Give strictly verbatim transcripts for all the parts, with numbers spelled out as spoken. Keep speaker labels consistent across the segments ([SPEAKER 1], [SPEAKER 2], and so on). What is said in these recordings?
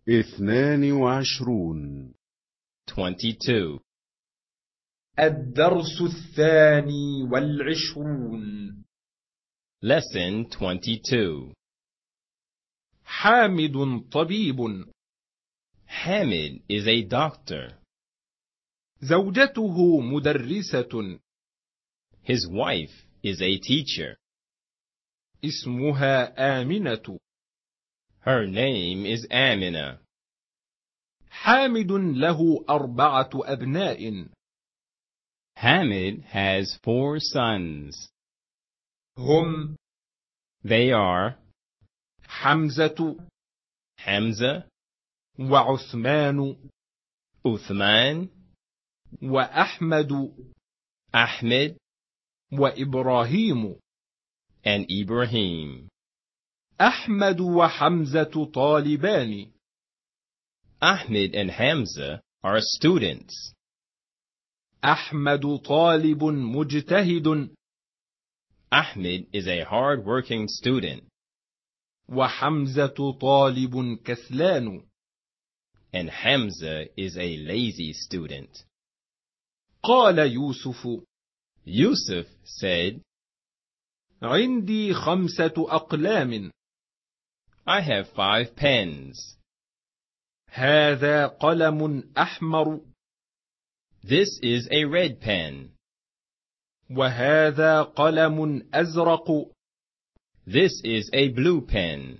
[SPEAKER 1] اثنان وعشرون.
[SPEAKER 2] twenty-two.
[SPEAKER 3] الدرس الثاني والعشرون.
[SPEAKER 2] Lesson twenty-two.
[SPEAKER 3] حامد طبيب.
[SPEAKER 2] Hamid is a doctor.
[SPEAKER 3] زوجته مدرسة.
[SPEAKER 2] His wife is a teacher.
[SPEAKER 3] اسمها آمنة.
[SPEAKER 2] Her name is Amina.
[SPEAKER 3] حامد له أربعة أبناء.
[SPEAKER 2] Hamid has four sons.
[SPEAKER 3] هم
[SPEAKER 2] They are
[SPEAKER 3] حمزة
[SPEAKER 2] Hamza,
[SPEAKER 3] وعثمان
[SPEAKER 2] Uthman,
[SPEAKER 3] وأحمد
[SPEAKER 2] Ahmed,
[SPEAKER 3] وإبراهيم.
[SPEAKER 2] and Ibrahim.
[SPEAKER 3] أحمد وحمزة طالبان.
[SPEAKER 2] Ahmed and Hamza are students.
[SPEAKER 3] أحمد طالب مجتهد.
[SPEAKER 2] Ahmed is a hard-working student.
[SPEAKER 3] وحمزة طالب كسلان.
[SPEAKER 2] And Hamza is a lazy student.
[SPEAKER 3] قال يوسف:
[SPEAKER 2] Yusuf said,
[SPEAKER 3] عندي خمسة أقلام.
[SPEAKER 2] I have five pens.
[SPEAKER 3] هذا قلم أحمر.
[SPEAKER 2] This is a red pen.
[SPEAKER 3] وهذا قلم أزرق.
[SPEAKER 2] This is a blue pen.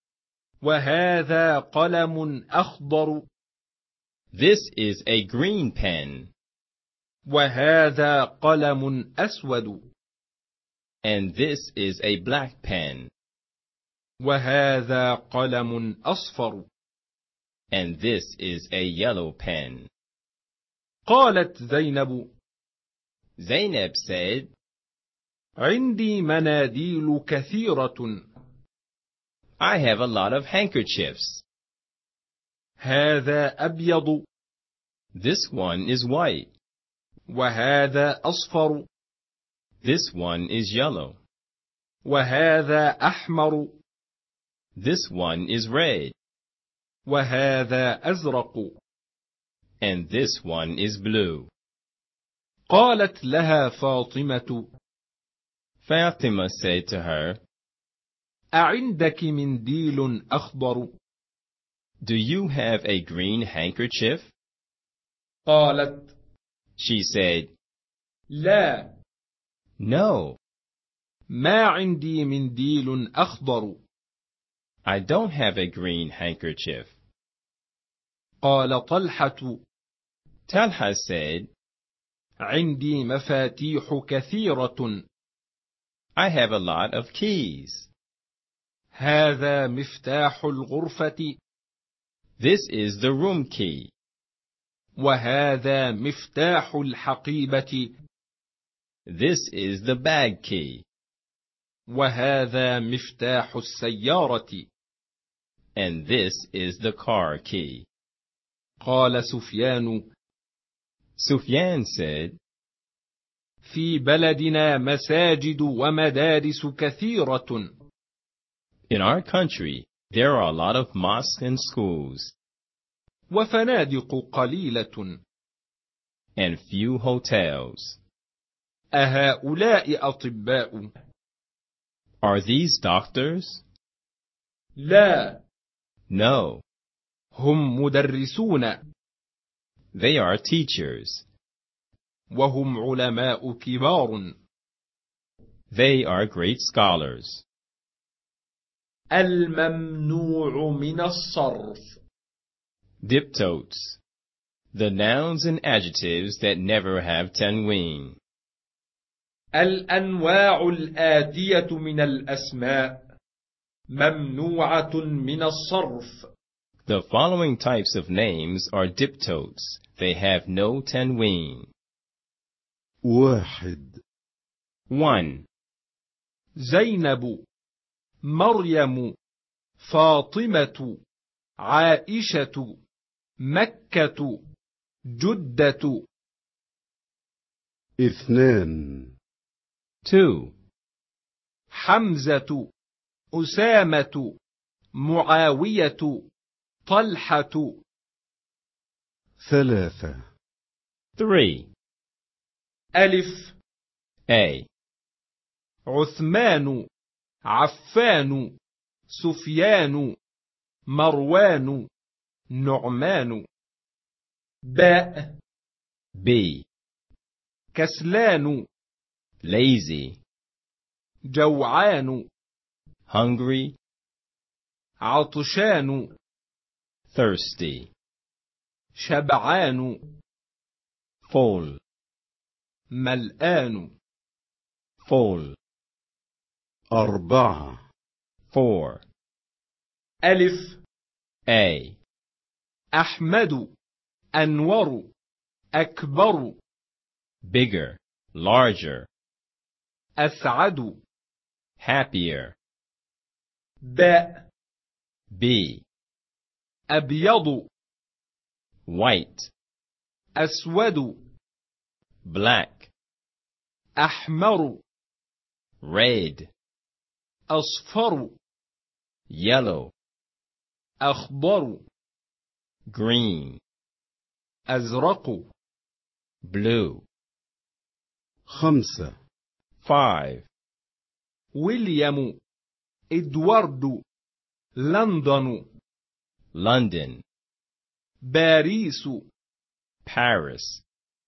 [SPEAKER 3] وهذا قلم أخضر.
[SPEAKER 2] This is a green pen.
[SPEAKER 3] وهذا قلم أسود.
[SPEAKER 2] And this is a black pen.
[SPEAKER 3] وهذا قلم أصفر.
[SPEAKER 2] And this is a yellow pen.
[SPEAKER 3] قالت زينب:
[SPEAKER 2] Zainab said,
[SPEAKER 3] عندي مناديل كثيرة.
[SPEAKER 2] I have a lot of handkerchiefs.
[SPEAKER 3] هذا أبيض.
[SPEAKER 2] This one is white.
[SPEAKER 3] وهذا أصفر.
[SPEAKER 2] This one is yellow.
[SPEAKER 3] وهذا أحمر.
[SPEAKER 2] This one is red.
[SPEAKER 3] وهذا أزرق.
[SPEAKER 2] And this one is blue.
[SPEAKER 3] قالت لها فاطمة:
[SPEAKER 2] Fatima said to her,
[SPEAKER 3] أعندك منديل أخضر؟
[SPEAKER 2] Do you have a green handkerchief?
[SPEAKER 3] قالت:
[SPEAKER 2] She said,
[SPEAKER 3] لا.
[SPEAKER 2] No,
[SPEAKER 3] ما عندي منديل أخضر.
[SPEAKER 2] I don't have a green handkerchief.
[SPEAKER 3] قال طلحة:
[SPEAKER 2] Talha said,
[SPEAKER 3] عندي مفاتيح كثيرة.
[SPEAKER 2] I have a lot of keys.
[SPEAKER 3] هذا مفتاح الغرفة.
[SPEAKER 2] This is the room key.
[SPEAKER 3] وهذا مفتاح الحقيبة.
[SPEAKER 2] This is the bag key.
[SPEAKER 3] وهذا مفتاح السيارة.
[SPEAKER 2] And this is the car key.
[SPEAKER 3] قال سفيان:
[SPEAKER 2] Sufyan said,
[SPEAKER 3] في بلدنا مساجد ومدارس كثيرة.
[SPEAKER 2] In our country, there are a lot of mosques and schools.
[SPEAKER 3] وفنادق قليلة.
[SPEAKER 2] And few hotels.
[SPEAKER 3] أهؤلاء أطباء؟
[SPEAKER 2] Are these doctors?
[SPEAKER 3] لا.
[SPEAKER 2] No.
[SPEAKER 3] هم مدرسون.
[SPEAKER 2] They are teachers.
[SPEAKER 3] وهم علماء كبار.
[SPEAKER 2] They are great scholars.
[SPEAKER 3] الممنوع من الصرف.
[SPEAKER 2] Diptotes. The nouns and adjectives that never have tanween.
[SPEAKER 3] الأنواع الآتية من الأسماء ممنوعة من الصرف.
[SPEAKER 2] The following types of names are diptotes. They have no tanween.
[SPEAKER 1] واحد.
[SPEAKER 2] One.
[SPEAKER 3] زينب، مريم، فاطمة، عائشة، مكة، جدة.
[SPEAKER 1] اثنان.
[SPEAKER 2] Two.
[SPEAKER 3] حمزة، أسامة، معاوية، طلحة.
[SPEAKER 1] ثلاثة.
[SPEAKER 2] Three.
[SPEAKER 3] ألف.
[SPEAKER 2] A.
[SPEAKER 3] عثمان، عفان، سفيان، مروان، نعمان. باء.
[SPEAKER 2] B.
[SPEAKER 3] كسلان،
[SPEAKER 2] Lazy.
[SPEAKER 3] جوعان،
[SPEAKER 2] Hungry.
[SPEAKER 3] عطشان،
[SPEAKER 2] Thirsty.
[SPEAKER 3] شبعان،
[SPEAKER 2] Full.
[SPEAKER 3] ملآن.
[SPEAKER 2] Full.
[SPEAKER 1] أربعة.
[SPEAKER 2] Four.
[SPEAKER 3] ألف.
[SPEAKER 2] A.
[SPEAKER 3] أحمد، أنور، أكبر،
[SPEAKER 2] Bigger. Larger.
[SPEAKER 3] أسعد.
[SPEAKER 2] Happier.
[SPEAKER 3] باء.
[SPEAKER 2] B.
[SPEAKER 3] أبيض،
[SPEAKER 2] White.
[SPEAKER 3] أسود،
[SPEAKER 2] Black.
[SPEAKER 3] أحمر،
[SPEAKER 2] Red.
[SPEAKER 3] أصفر،
[SPEAKER 2] Yellow.
[SPEAKER 3] أخضر،
[SPEAKER 2] Green.
[SPEAKER 3] أزرق.
[SPEAKER 2] Blue.
[SPEAKER 1] خمسة.
[SPEAKER 2] Five.
[SPEAKER 3] ويليام، إدوارد، لندن،
[SPEAKER 2] London.
[SPEAKER 3] باريس،
[SPEAKER 2] Paris.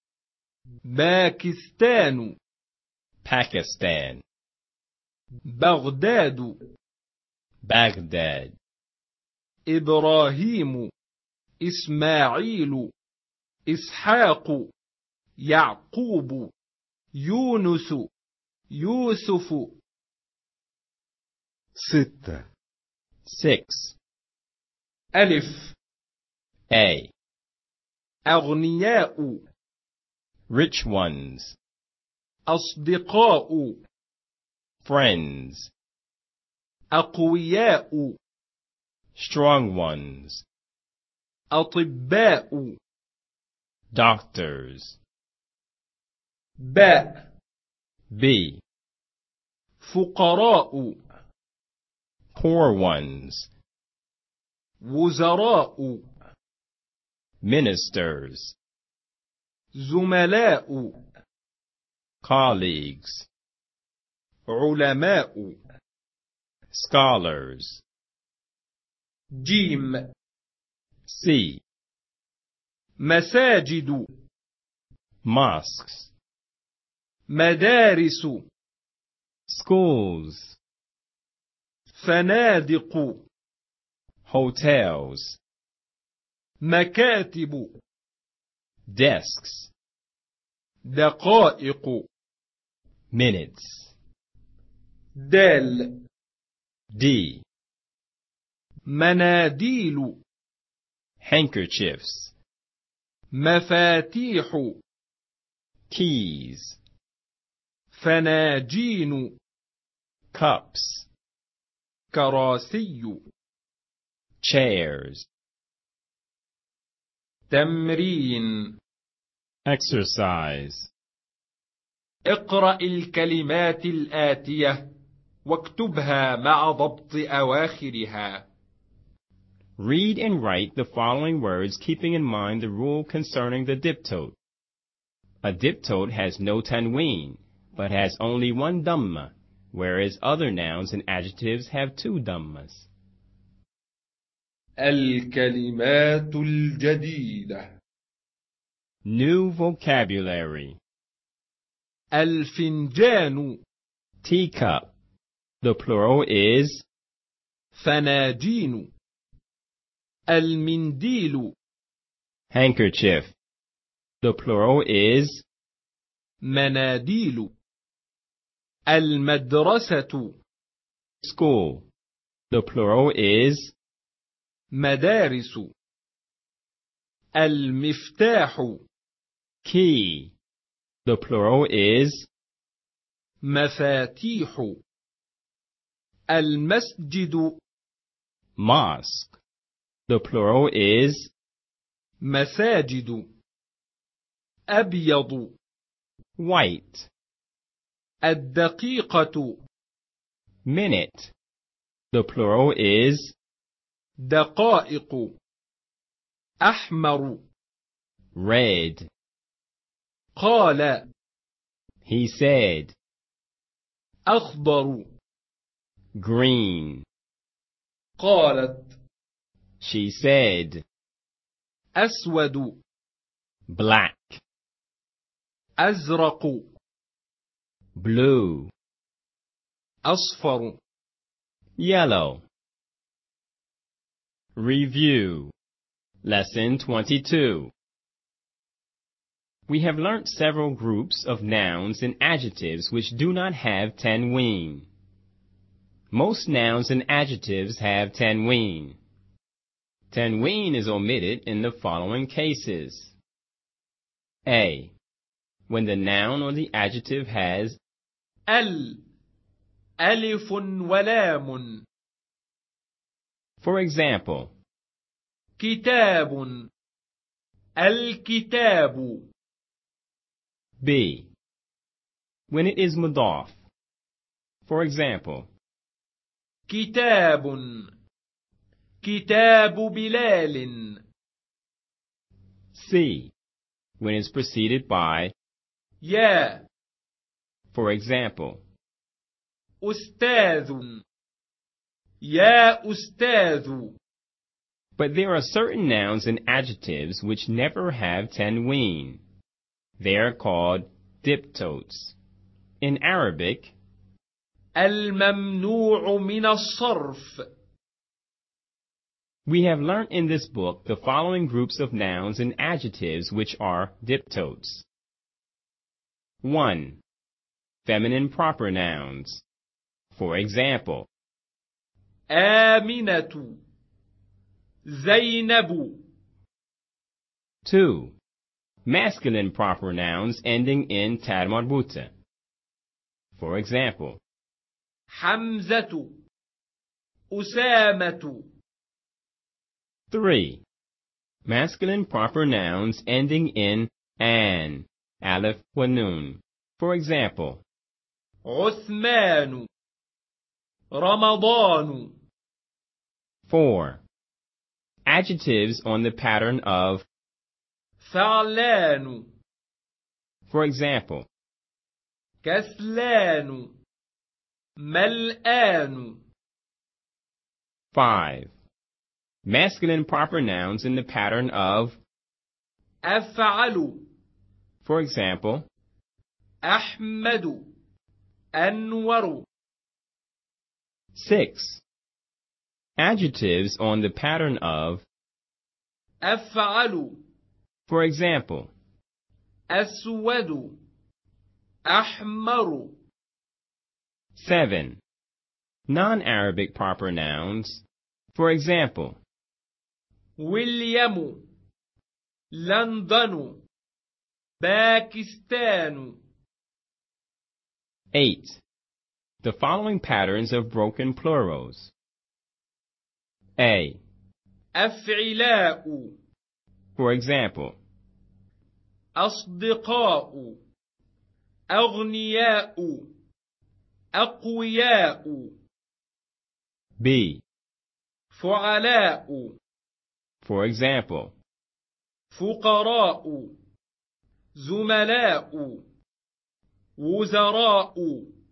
[SPEAKER 3] باكستان،
[SPEAKER 2] Pakistan.
[SPEAKER 3] بغداد،
[SPEAKER 2] Baghdad.
[SPEAKER 3] إبراهيم، إسماعيل، إسحاق، يعقوب، يونس، يوسف.
[SPEAKER 1] ستة.
[SPEAKER 2] Six.
[SPEAKER 3] ألف.
[SPEAKER 2] A.
[SPEAKER 3] أغنياء،
[SPEAKER 2] Rich ones.
[SPEAKER 3] أصدقاء،
[SPEAKER 2] Friends.
[SPEAKER 3] أقوياء،
[SPEAKER 2] Strong ones.
[SPEAKER 3] أطباء.
[SPEAKER 2] Doctors.
[SPEAKER 3] باء.
[SPEAKER 2] B.
[SPEAKER 3] فقراء،
[SPEAKER 2] Poor ones.
[SPEAKER 3] وزراء،
[SPEAKER 2] Ministers.
[SPEAKER 3] زملاء،
[SPEAKER 2] Colleagues.
[SPEAKER 3] علماء.
[SPEAKER 2] Scholars.
[SPEAKER 3] جيم.
[SPEAKER 2] C.
[SPEAKER 3] مساجد،
[SPEAKER 2] Mosques.
[SPEAKER 3] مدارس،
[SPEAKER 2] Schools.
[SPEAKER 3] فنادق،
[SPEAKER 2] Hotels.
[SPEAKER 3] مكاتب،
[SPEAKER 2] Desks.
[SPEAKER 3] دقائق.
[SPEAKER 2] Minutes.
[SPEAKER 3] دال.
[SPEAKER 2] D.
[SPEAKER 3] مناديل،
[SPEAKER 2] Handkerchiefs.
[SPEAKER 3] مفاتيح،
[SPEAKER 2] Keys.
[SPEAKER 3] فناجين،
[SPEAKER 2] Cups.
[SPEAKER 3] كراسي.
[SPEAKER 2] Chairs.
[SPEAKER 3] تمرين.
[SPEAKER 2] Exercise.
[SPEAKER 3] اقرأ الكلمات الآتية واكتبها مع ضبط أواخرها.
[SPEAKER 2] Read and write the following words, keeping in mind the rule concerning the diptote. A diptote has no tanween, but has only one dhamma, whereas other nouns and adjectives have two dhammas.
[SPEAKER 3] الكلمات الجديدة.
[SPEAKER 2] New vocabulary.
[SPEAKER 3] الفنجان،
[SPEAKER 2] Teacup. The plural is
[SPEAKER 3] فناجين. المنديل،
[SPEAKER 2] handkerchief. The plural is
[SPEAKER 3] مناديل. المدرسة،
[SPEAKER 2] school. The plural is
[SPEAKER 3] مدارس. المفتاح،
[SPEAKER 2] key. The plural is
[SPEAKER 3] مفاتيح. المسجد،
[SPEAKER 2] mosque. The plural is
[SPEAKER 3] مساجد. أبيض،
[SPEAKER 2] white.
[SPEAKER 3] الدقيقة،
[SPEAKER 2] Minute. The plural is
[SPEAKER 3] دقائق. أحمر.
[SPEAKER 2] red.
[SPEAKER 3] قال.
[SPEAKER 2] He said.
[SPEAKER 3] أخضر.
[SPEAKER 2] Green.
[SPEAKER 3] قالت.
[SPEAKER 2] She said.
[SPEAKER 3] أسود.
[SPEAKER 2] Black.
[SPEAKER 3] أزرق.
[SPEAKER 2] Blue.
[SPEAKER 3] أصفر.
[SPEAKER 2] Yellow. Review. Lesson twenty-two. We have learnt several groups of nouns and adjectives which do not have tanween. Most nouns and adjectives have tanween. Tanween is omitted in the following cases. A. When the noun or the adjective has
[SPEAKER 3] ال ألف ولام.
[SPEAKER 2] For example,
[SPEAKER 3] كتاب. الكتاب.
[SPEAKER 2] B. When it is mudaf. For example,
[SPEAKER 3] كتاب. كتاب بلال.
[SPEAKER 2] C. When it's preceded by
[SPEAKER 3] يا.
[SPEAKER 2] For example,
[SPEAKER 3] أستاذ. يا أستاذ.
[SPEAKER 2] but there are certain nouns and adjectives which never have tanween. They are called diptotes. In Arabic,
[SPEAKER 3] الممنوع من الصرف.
[SPEAKER 2] we have learnt in this book the following groups of nouns and adjectives which are diptotes. one. Feminine proper nouns. For example,
[SPEAKER 3] آمنة. زينب.
[SPEAKER 2] two. Masculine proper nouns ending in ta marbuta. For example,
[SPEAKER 3] حمزة. أسامة.
[SPEAKER 2] three. Masculine proper nouns ending in an, alif wa nun. For example,
[SPEAKER 3] عثمان. رمضان.
[SPEAKER 2] four. Adjectives on the pattern of
[SPEAKER 3] فعلان.
[SPEAKER 2] For example,
[SPEAKER 3] كسلان. ملآن.
[SPEAKER 2] five. Masculine proper nouns in the pattern of
[SPEAKER 3] أفعل.
[SPEAKER 2] For example,
[SPEAKER 3] أحمد. أنور.
[SPEAKER 2] six. Adjectives on the pattern of
[SPEAKER 3] أفعل.
[SPEAKER 2] For example,
[SPEAKER 3] أسود. أحمر.
[SPEAKER 2] seven. Non-Arabic proper nouns. For example,
[SPEAKER 3] ويليام. لندن. باكستان.
[SPEAKER 2] eight. The following patterns of broken plurals. A.
[SPEAKER 3] أفعلاء.
[SPEAKER 2] For example,
[SPEAKER 3] أصدقاء. أغنياء. أقوياء.
[SPEAKER 2] B.
[SPEAKER 3] فعلاء.
[SPEAKER 2] For example,
[SPEAKER 3] فقراء. زملاء. وزراء.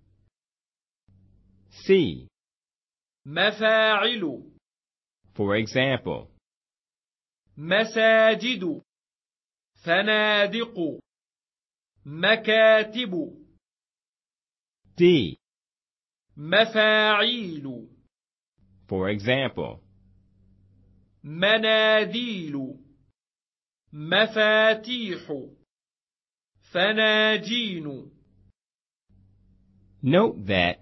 [SPEAKER 2] C.
[SPEAKER 3] مفاعل.
[SPEAKER 2] For example,
[SPEAKER 3] مساجد. فنادق. مكاتب.
[SPEAKER 2] D.
[SPEAKER 3] مفاعيل.
[SPEAKER 2] For example,
[SPEAKER 3] مناديل. مفاتيح. فناجين.
[SPEAKER 2] note that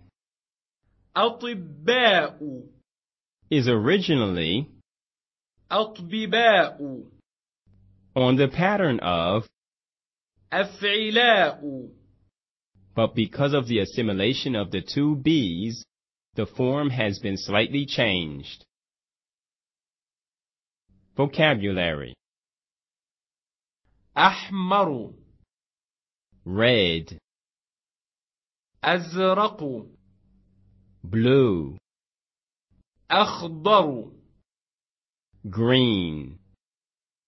[SPEAKER 3] أطباء.
[SPEAKER 2] is originally
[SPEAKER 3] أطبباء.
[SPEAKER 2] on the pattern of,
[SPEAKER 3] أفعلاء.
[SPEAKER 2] but because of the assimilation of the two B's, the form has been slightly changed. Vocabulary.
[SPEAKER 3] أحمر.
[SPEAKER 2] Red,
[SPEAKER 3] أزرق.
[SPEAKER 2] blue,
[SPEAKER 3] أخضر.
[SPEAKER 2] green,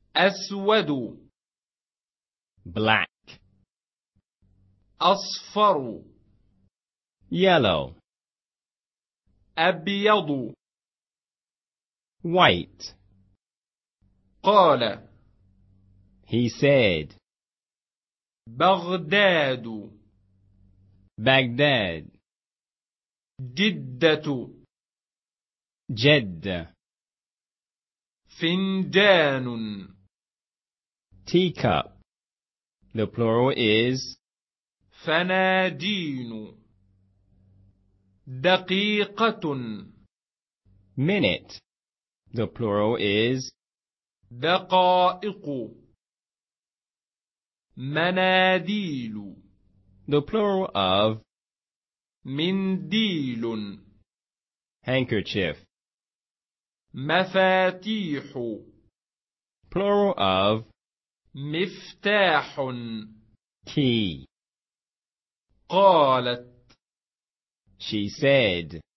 [SPEAKER 3] أسود
[SPEAKER 2] black,
[SPEAKER 3] أصفر
[SPEAKER 2] yellow,
[SPEAKER 3] أبيض
[SPEAKER 2] white.
[SPEAKER 3] قال
[SPEAKER 2] He said,
[SPEAKER 3] بغداد
[SPEAKER 2] Baghdad,
[SPEAKER 3] جدة
[SPEAKER 2] Jeddah,
[SPEAKER 3] فنجان
[SPEAKER 2] teacup. The plural is
[SPEAKER 3] فناجين دقيقة
[SPEAKER 2] minute. The plural is
[SPEAKER 3] دقائق مناديل
[SPEAKER 2] the plural of
[SPEAKER 3] منديل
[SPEAKER 2] handkerchief.
[SPEAKER 3] مفاتيح
[SPEAKER 2] Plural of
[SPEAKER 3] مفتاح
[SPEAKER 2] key.
[SPEAKER 3] قالت
[SPEAKER 2] She said,